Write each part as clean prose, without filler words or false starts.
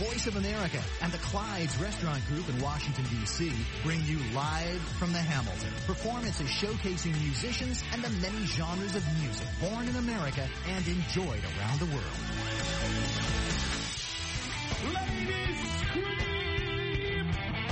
Voice of America and the Clyde's Restaurant Group in Washington, D.C. bring you Live from the Hamilton. Performances showcasing musicians and the many genres of music born in America and enjoyed around the world. Ladies, scream!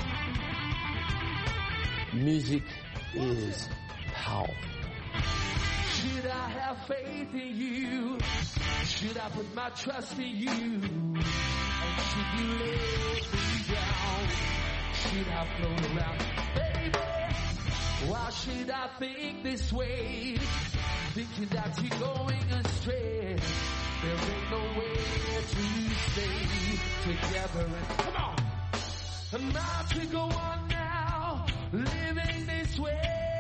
Music is powerful. Should I have faith in you? Should I put my trust in you? And should you let me down? Should I float around? Baby, why should I think this way? Thinking that you're going astray. There ain't no way to stay together. And come on! I'm not to go on now, living this way.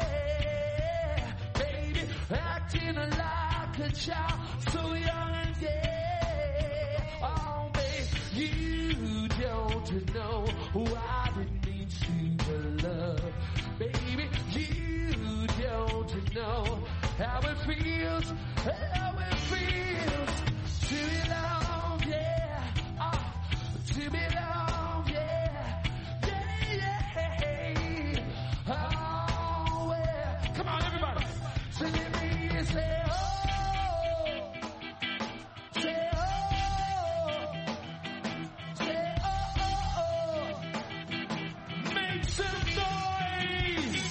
Baby, acting like a child, so young and gay. Oh, babe, you don't know what it means to be loved. Baby, you don't know how it feels, to be loved, yeah, to be loved, yeah, yeah. Oh, yeah. Come on, everybody. So let me say, oh, say, oh, say, oh, oh, oh. Make some noise.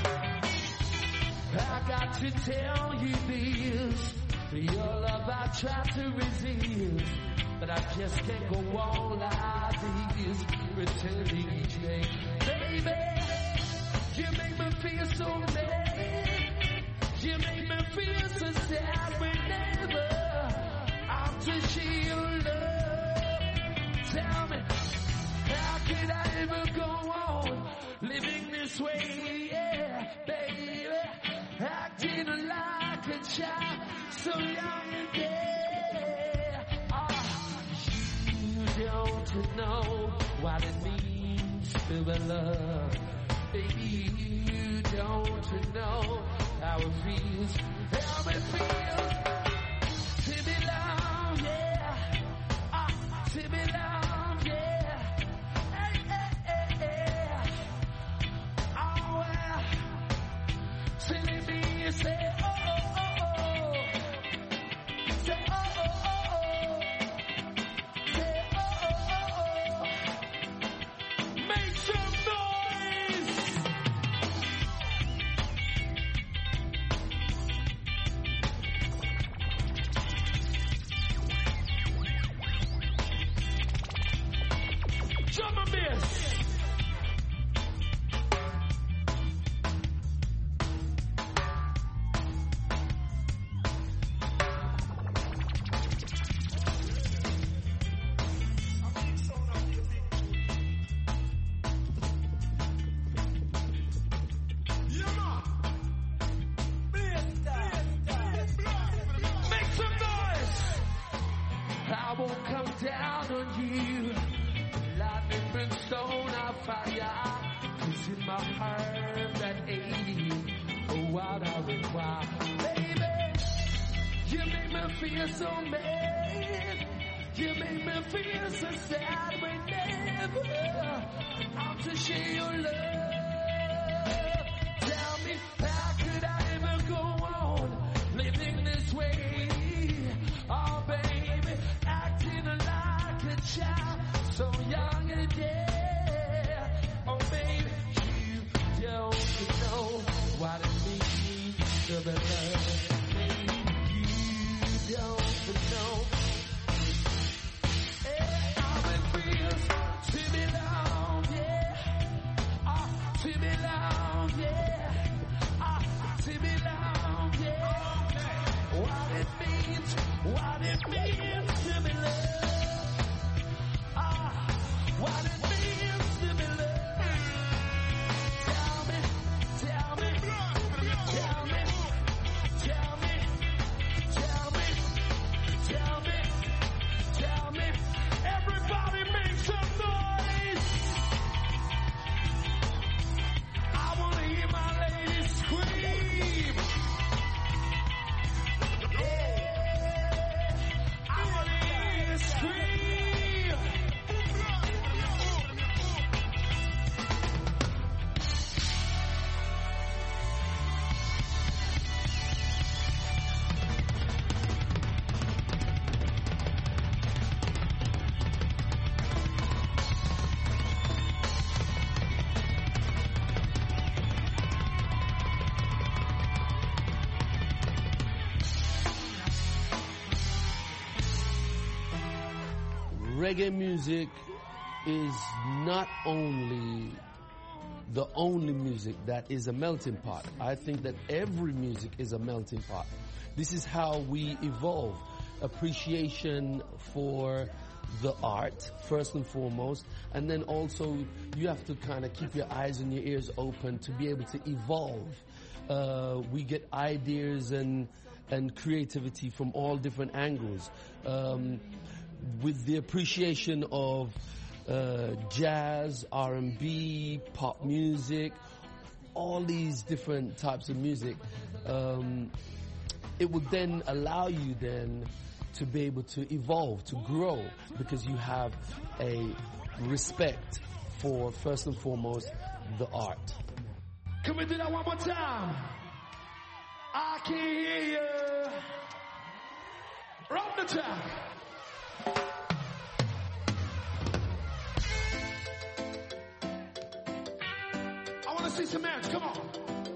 I got to tell you this. Your love I try to resist, but I just can't go on like this, pretending each day. Baby, you make me feel so bad. You make me feel so sad whenever I'm to share your love. Tell me, how could I ever go on living this way? Yeah, baby, acting like a child, so young and gay. You don't know what it means to be loved. Baby, you don't know how it feels to be loved, yeah. To be loved, yeah. Hey, hey, hey, hey. Oh, well. So let me say, oh, oh, oh, oh. Say, oh, oh, oh, oh. Say, oh, oh, oh, oh. Make some noise. Drum and bass. Make some noise. I won't come down on you. Lightning, brimstone, I'll fire. 'Cause in my heart that ache, oh, what I require. Baby, you make me feel so bad. You make me feel so sad whenever I'm to share your love. Tell me, how could I ever go on living this way? Oh, baby, acting like a child, so young and gay. Oh, baby, you don't know what it means to be loved. Baby, you don't know how it feels to be loved, yeah. To be loved, yeah. To be loved, yeah. What it means to be loved. What it means to be loved. Tell me, tell me, tell me, reggae music is not only the only music that is a melting pot. I think that every music is a melting pot. This is how we evolve. Appreciation for the art, first and foremost, and then also you have to kind of keep your eyes and your ears open to be able to evolve. We get ideas and creativity from all different angles. With the appreciation of jazz, R&B, pop music, all these different types of music, it would then allow you then to be able to evolve, to grow, because you have a respect for, first and foremost, the art. Can we do that one more time? I can hear you. Run the track. I want to see some hands. Come on.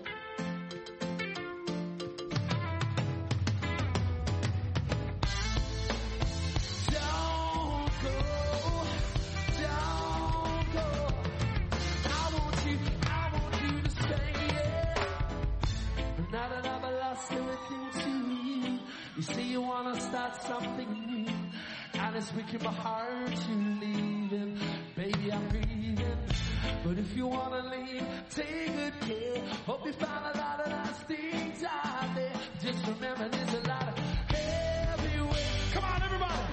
You say you wanna start something new, and it's breaking my heart to leaving. Baby, I'm grieving, but if you wanna leave, take good care. Hope you find a lot of nice things out there. Just remember, there's a lot of everywhere. Come on, everybody.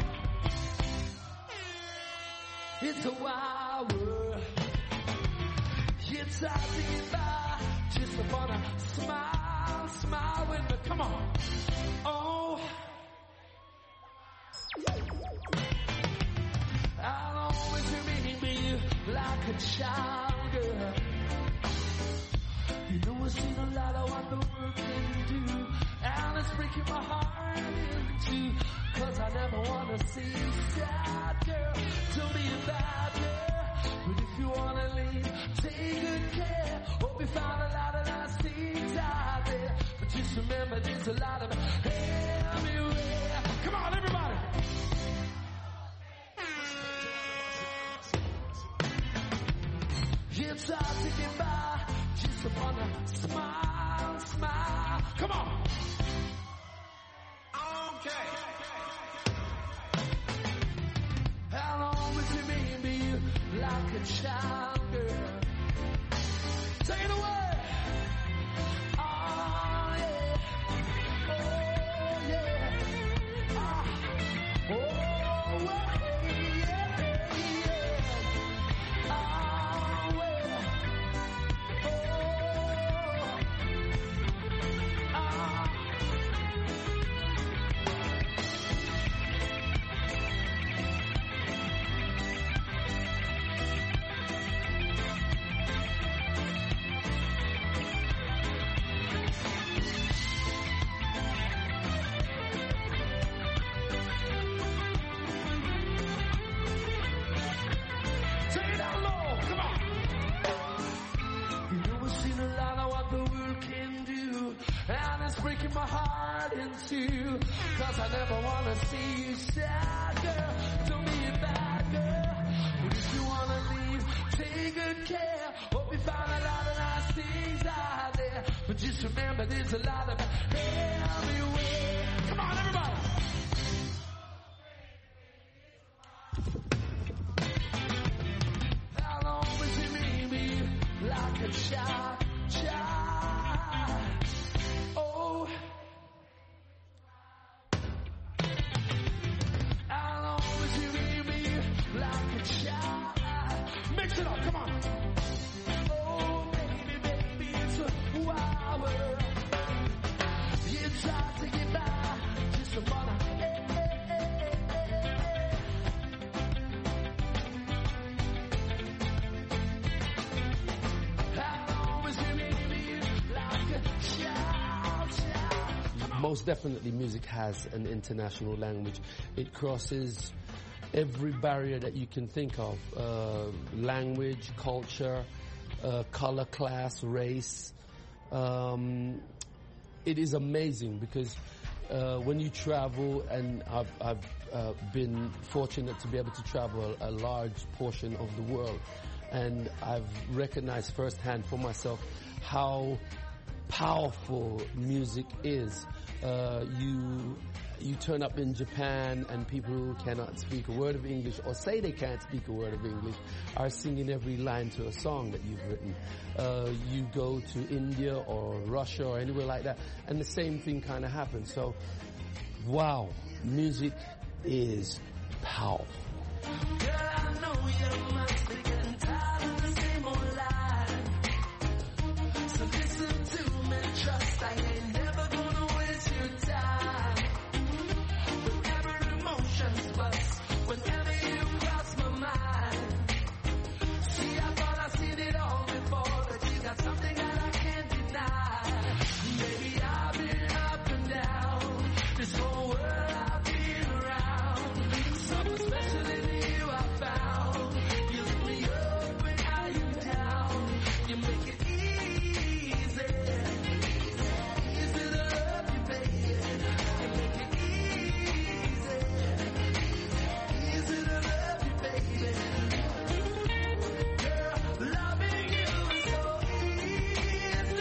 It's a wild world. It's hard to get by. Just wanna smile, smile with me. Come on. Oh, I'll always remember you like a child, girl. You know I've seen a lot of what the world can do, and it's breaking my heart in two, 'cause I never wanna see you sad, girl. Don't be a bad girl, but if you wanna leave, take good care. Hope you find a lot of nice things out there, but just remember there's a lot of everywhere. Come on, everybody. It's hard to get by, just wanna smile, smile. Come on. Okay. I'll always remember you like a child, girl. Take it away. Breaking my heart in two, 'cause I never wanna see you sad, girl. Don't be a bad girl, but if you wanna leave, take good care. Hope you find a lot of nice things out there, but just remember there's a lot of everywhere. Come on, everybody. I'll always remember you like a child. Mix it up, come on. Oh, baby, baby, it's a wild world. It's hard to get by, just a wanna. I'll always remember you like a child. Most definitely music has an international language. It crosses every barrier that you can think of, language, culture, color, class, race. It is amazing because when you travel, and I've been fortunate to be able to travel a large portion of the world, and I've recognized firsthand for myself how powerful music is. You turn up in Japan and people who cannot speak a word of English or say they can't speak a word of English are singing every line to a song that you've written. You go to India or Russia or anywhere like that, and the same thing kind of happens. So, wow, music is powerful. Girl, I know you must be getting tired of the same old lie. So listen to me, trust I ain't never gonna waste your time. Whenever emotions bust, whenever you cross my mind. See, I thought I seen it all before, but you got something that I can't deny. Baby, I've been up and down, this whole world I've been around. Something special in you I found. You lift me up when I am down. You make it easy. Easy to love you, baby. You make it easy. Easy to love you, baby. Girl, loving you is so easy.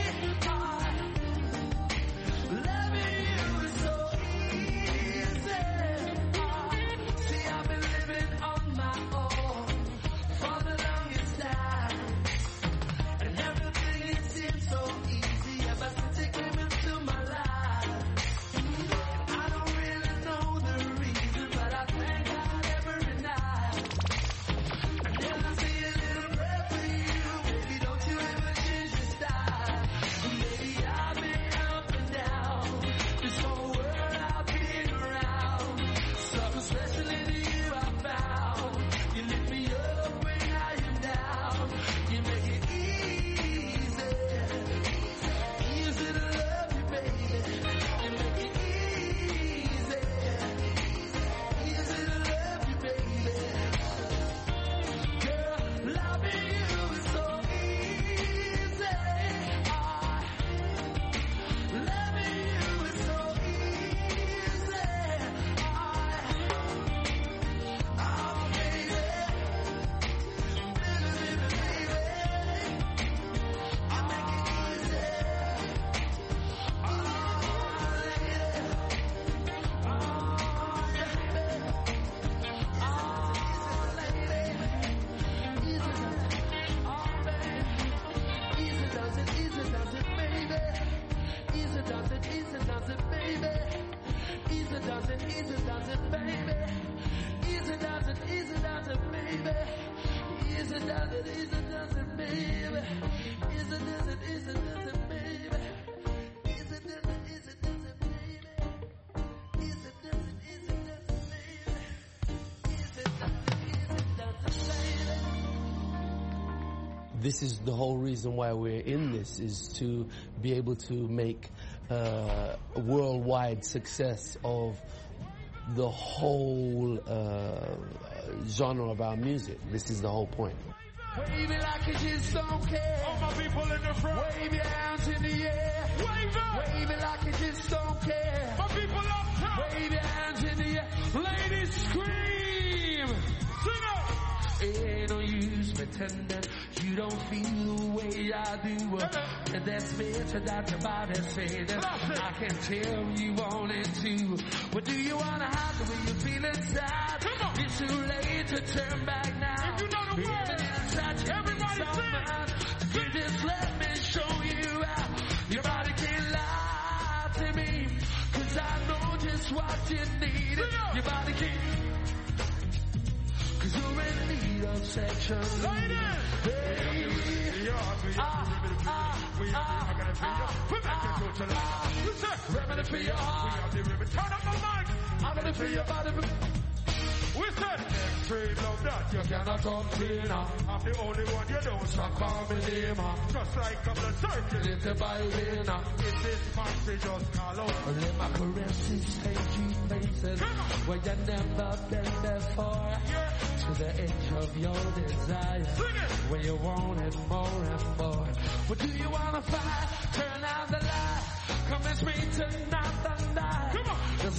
Loving you is so easy. See, I've been living on my own for the longest time, and everything it seems so easy ever since it came into my life. I don't really know the reason, but I thank God every night. And then I say a little prayer for you, baby, don't you ever change your style. Baby, I've been up and down, this whole world I've been around. Something special in you I found. You lift me up when I am down. You make it easy. Easy to love you, baby. You make it easy. Easy to love you, baby. Girl, loving you is so easy. Loving you is so easy. Oh, baby. Baby, baby, baby. I make it easy. Oh, lady. Oh, yeah, baby. Oh, lady. Easy does it. Oh, baby. Easy does it, baby. Easy does it, baby. Easy does it, baby. Easy does it, baby. Easy does it, baby. Easy does it, baby. Easy does it, baby. Easy does it, baby. Easy does it, baby. Easy does it, baby. Easy does it, baby. Easy does it, baby. This is the whole reason why we're in this, is to be able to make a worldwide success of the whole genre of our music. This is the whole point. Wave it like you just don't care. All my people in the front. Wave your hands in the air. Wave it. Wave it like you just don't care. My people up top. Wave your hands in the air. Ladies scream. Sing up. Ain't no use pretending you don't feel the way I do. And that's better that your body say that I can tell you wanted to. But do you want to hide the way you feel inside? It's too late to turn back now. If you know the word, everybody sing. You just let me show you out. Your body can't lie to me, 'cause I know just what you need. Your body can't, 'cause you're in need of section. Ladies! Hey. Revenue for your heart. Turn up my mic. I'm ready for your body. We said, trade love that you cannot complain. I'm the only one you don't stop call me name. Just like I'm the circulated by winner. If this man they just call out. Let my caresses take you places where you never been before. To the edge of your desire, where you want it more and more. But do you wanna fight? Turn out the light. Come and speak to not the night.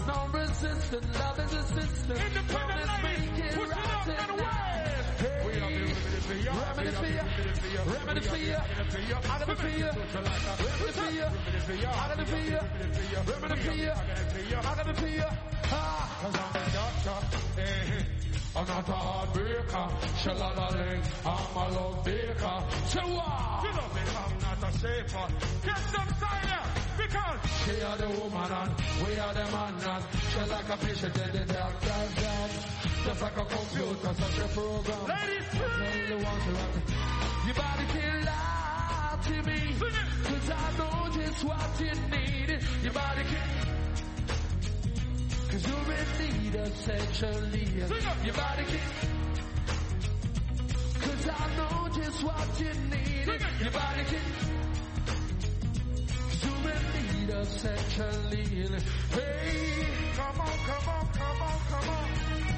no resistance, love is assistance. Independent ladies, push it up and away. We are the remedy for you. Remedy for you. Remedy for you. Out of the fear. Remedy for you. Out of the fear. Remedy for you. Out of the fear. Cause I'm a doctor. I'm not a heartbreaker. Shalalaling, I'm a love baker. So what? You know me, I'm not a safer. Get some silence. Because she are the woman and we are the man and she's like a patient in the doctor's dance. Just like a computer, such a program. Ladies, the one to rock. Your body can lie to me. Cause I know just what you need. Your body can. Cause you're in need of sexually. Your body can. Cause I know just what you need. Your body can. You're in need of sexually. Hey, come on, come on, come on, come on.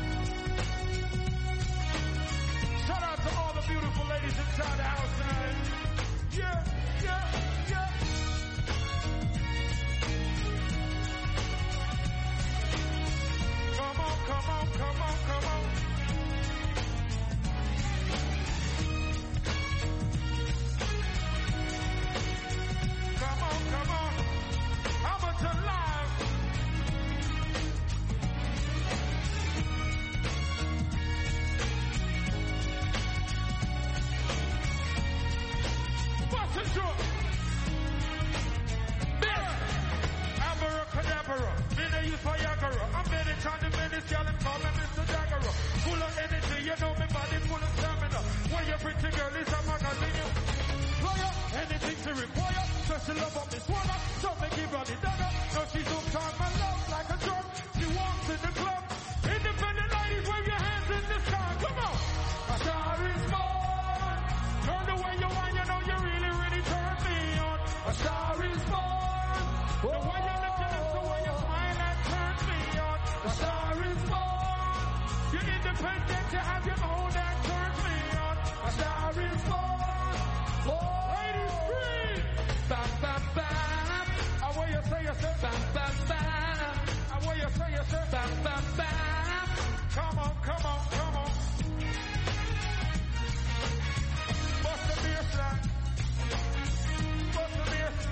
Shout out to all the beautiful ladies inside the house tonight. Yeah, yeah, yeah. Come on, come on, come on, come on. Come on, come on. I'm alive. What's the truth? Abracadabra. Minna use Viagra. I'm many times the menace, y'all call me Mr. Jagger. Full of energy, you know me body full of stamina. When you're pretty girl, it's a magazine. Lawyer, anything to require. Special love of this water. So make it run it down. No, she's hooked on my love like a drug. She walks in the club. Independent ladies, wave your hands in the sky. Come on. A star is born. Turn the way you want, you know you really, really turn me on. A star is born. The way you look at us, the way you smile and turn me on. A star is born. You're independent, you have your own and turn me on. A star is born. Oh, ladies free. Bam, bam, bam. I want you say yourself. Bam, bam, bam. I want you say yourself. Bam, bam, bam. Come on, come on, come on. Bust the baseline. Bust the baseline.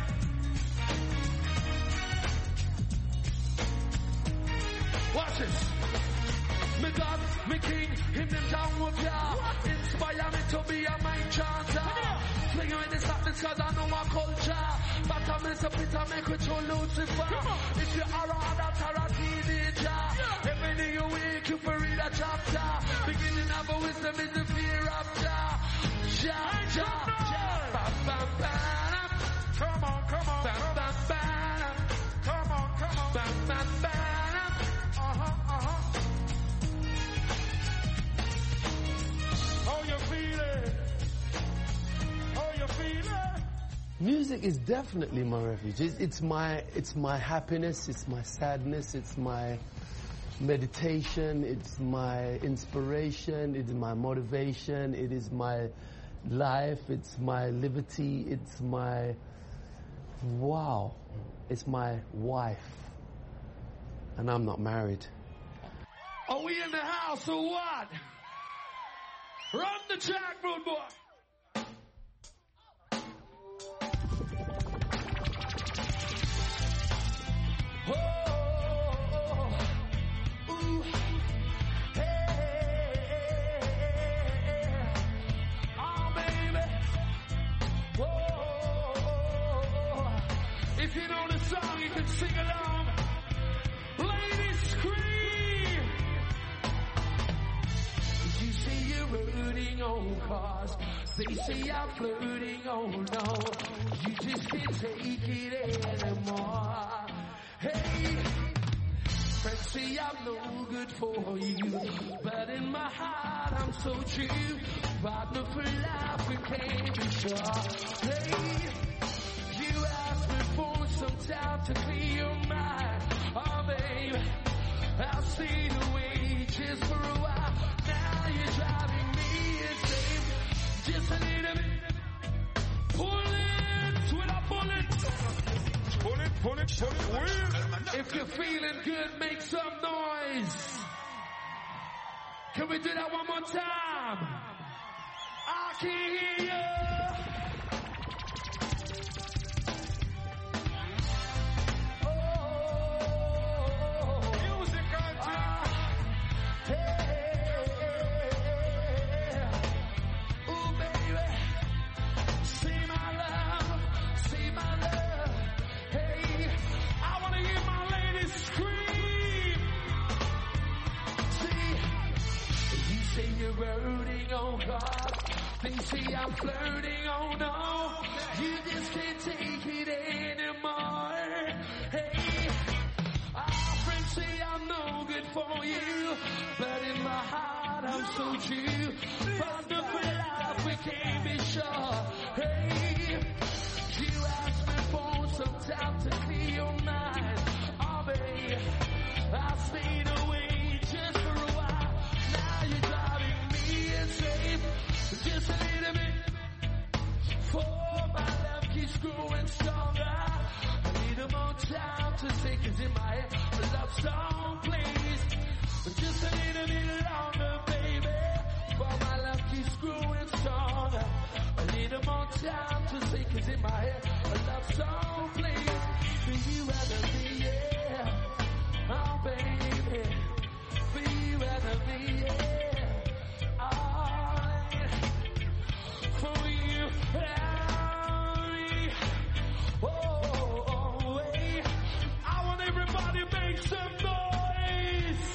Watch this. Me God, me King, him them down with ya. Inspire me to be a mind chanter. Fling you in the sadness cause I know my culture. But I miss a bit I make with you Lucifer. If you are a adult or a teenager, every day you wake you for read a chapter. Beginning of a wisdom is the fear of Jah. Jah, Jah, Jah. Bam, bam, bam. Come on, come on, bam, bam, bam. Come on, come on, bam, bam, bam. How you feeling? How you feeling? Music is definitely my refuge. It's my happiness, it's my sadness, it's my meditation, it's my inspiration, it is my motivation, it is my life, it's my liberty, it's my wow, it's my wife. And I'm not married. Are we in the house or what? Run the track, rude boy. Oh, ooh, hey, oh, baby. Oh, if you know the song, you can sing along. Ladies, scream. You say you're rooting on cars. They say I'm flirting, oh no. You just can't take it anymore. Hey, friends say I'm no good for you, but in my heart I'm so true. Partner for life, we can't be sure. Hey, you asked me for some time to clear your mind. Oh baby, I'll see the wages for a while. Now you're driving me insane. Just a little bit. Pull it with a bullet. Pull it, pull it, pull it. If you're feeling good, make some noise. Can we do that one more time? I can hear you. Rooting on God, they say I'm flirting, oh no, you just can't take it anymore. Hey, our friends say I'm no good for you, but in my heart I'm so true. But the life we can't be sure. Hey, you asked me for some time to clear your mind. Oh babe, I stayed away just for a while. Now you're driving safe, just a little bit. For my love keeps growing stronger. I need more time to say, 'cause in my head a love song plays. Just a little bit longer, baby. For my love keeps growing stronger. I need more time to say, 'cause in my head a love song plays. For you and me, yeah. Oh baby, for you and me, yeah. For you and me. Oh, hey. I want everybody to make some noise.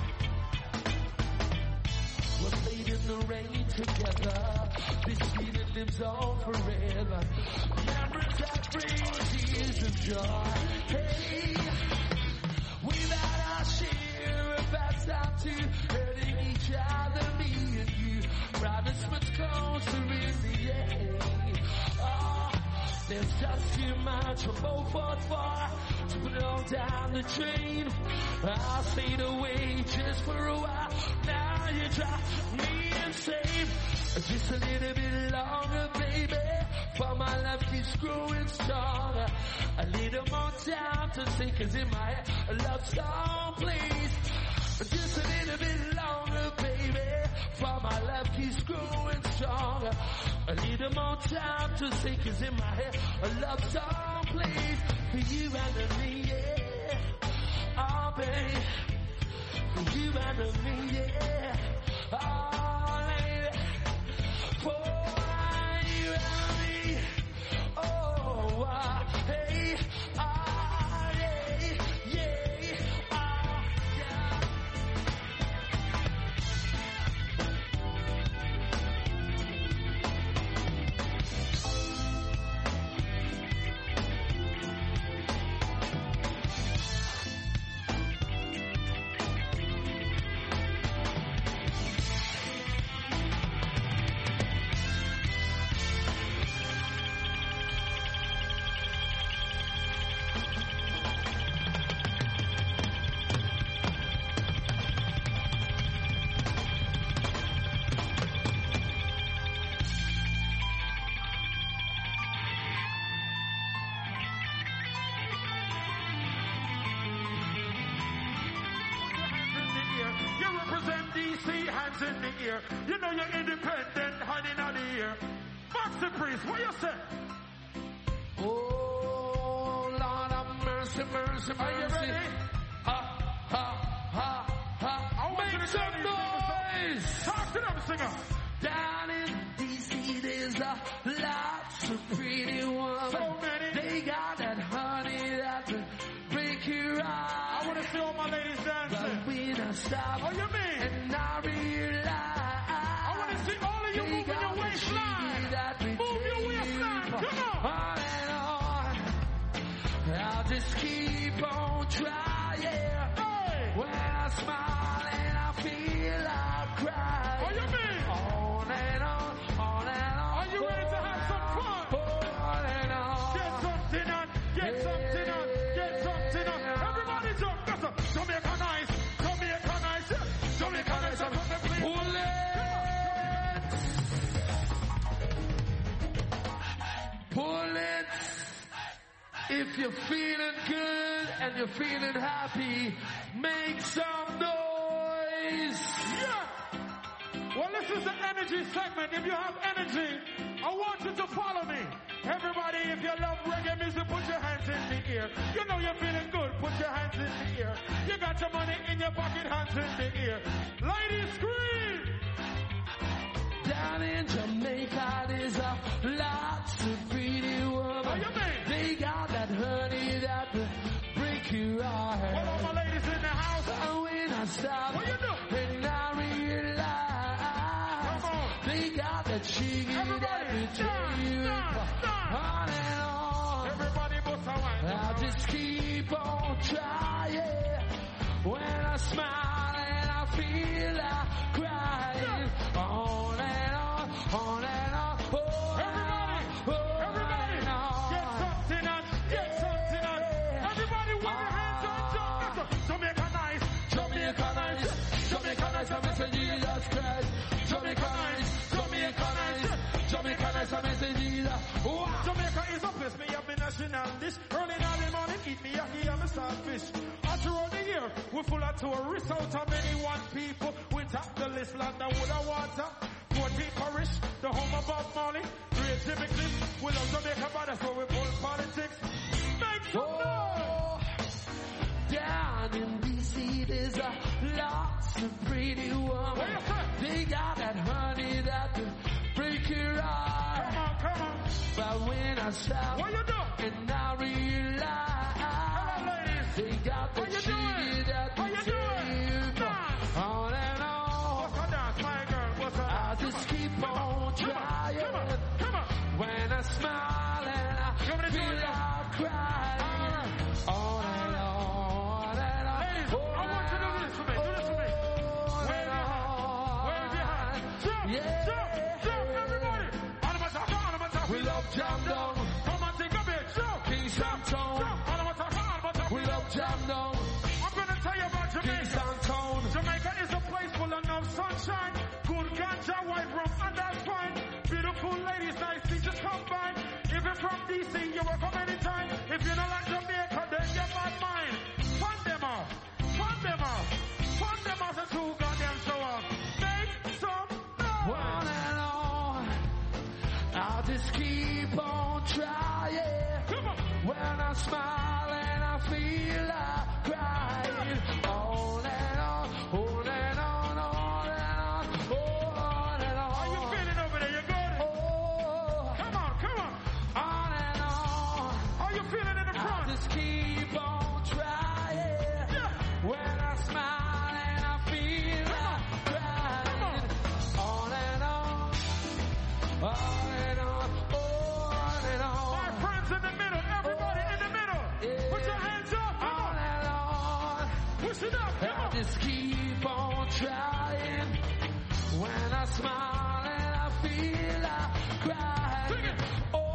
We're played in the rain together. This feeling lives on forever. Memories that bring tears of joy. Hey, we've had our share of bad time too, hurting each other, me and you. Brought us much closer in the end. Oh, there's just too much for both fought for to put it all down the drain. I stayed away just for a while. Now you drive me insane. Just a little bit longer, baby. For my love keeps growing stronger. A little more time to say, 'cause in my head a love song plays. Just a little bit longer, baby. For my love keeps growing stronger. A little more time to say, 'cause in my head a love song plays. For you and me, yeah. Oh, babe. For you and me, yeah. Oh, lady. For you and me. Oh, hey. Ah, yeah, yeah. Ah, yeah. In the ear, you know you're independent, honey, not the ear. Maxi Priest, what you say? Oh, Lord of mercy, mercy, mercy. Are you ready? Ha, ha, ha, ha. Make some noise. Talk to them, singer. Down in D.C. there's a lots of pretty women. So many. They got that honey that will break your eyes. I want to see all my ladies dancing. But when I stop, Oh, you mean? and I realize, I want to see all of you moving your waistline. Move your waistline. Come on. I'll just keep on trying. Hey. When I smile and I feel I cry. Oh, you mean? On and on, on and on. Are you ready to have some fun? On and on. Get something on. Get something on. Get something on. Everybody jump. That's a Jamaica nice. Jamaica nice. Jamaica nice. Pull it. Pull it. If you're feeling good, and you're feeling happy, make some noise. Yeah. Well, this is the energy segment. If you have energy, I want you to follow me. Everybody, if you love reggae music, put your hands in the air. You know you're feeling good, put your hands in the air. You got your money in your pocket, hands in the air. Ladies, scream! Down in Jamaica, there's a lots of pretty women. What you mean? They got that honey that will break your heart. What all my ladies in the house? And when I stop, What you do? and I realize they got that chicken that will take you on and on. Everybody bust a wine. I'll just keep on trying. When I smile and I feel like crying. On and on, on and on. Everybody, get something on, get something on. Everybody with your hands on top. Jamaica nice, Jamaica nice, Jamaica nice, I'm missing Jesus Christ. Jamaica nice, Jamaica nice, Jamaica nice, I'm missing Jesus. Jamaica is a place, me have my national dish. Early in the morning, eat me yaki and me saltfish. All throughout the year, we're full of tourists. Out of many one people, we top the list, land of wood and water. 14 Parish, the home of Bob Marley. Great Jimmy Cliff, we love Jamaica, but that's where we pull politics. Make some noise! Down in D.C. there's a lots of pretty women. They got that honey that will break your heart. Come on. But when I stop What you do? and I realize they got the chicken that will take you on and on. What's a dance, my girl? What's a I just keep on trying. Come on. When I smile and I feel like crying. On and on and on. Ladies, I want you to do this for me. Do this for me. Wave your hand. Jump, everybody. On the top. We love Jam Down. Come on, take a bit. Jump. Kingston Town. On the top. We love Jam Down. I'm going to tell you about Jamaica. Kingston Town. Jamaica is a place full of enough sunshine, good ganja, white rum, and that's fine. Beautiful ladies, nice teachers combine. If you're from DC, you're welcome anytime. If you don't like Jamaica, then you're bad mind. Fund them out. Fund them out and two goddamn show off. Make some noise. On and on. I'll just keep on trying. Come on. When I smile and I feel like crying. On and on, on and on, on and on, on and on. How you feeling over there? You good? Oh, Come on. on and on. How you feeling in the I'll front? just keep on trying. Yeah. When I smile and I feel like crying. On and on, on and on, on and on. My friends in the middle, everybody in the middle. Put your hands up. Come On on. and on. Push it up. Come I on. just keep on trying. When I smile and I feel like crying. Sing it. On